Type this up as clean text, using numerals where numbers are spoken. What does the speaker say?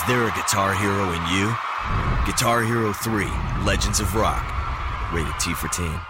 there a guitar hero in you? Guitar Hero 3, Legends of Rock. Rated T for Teen.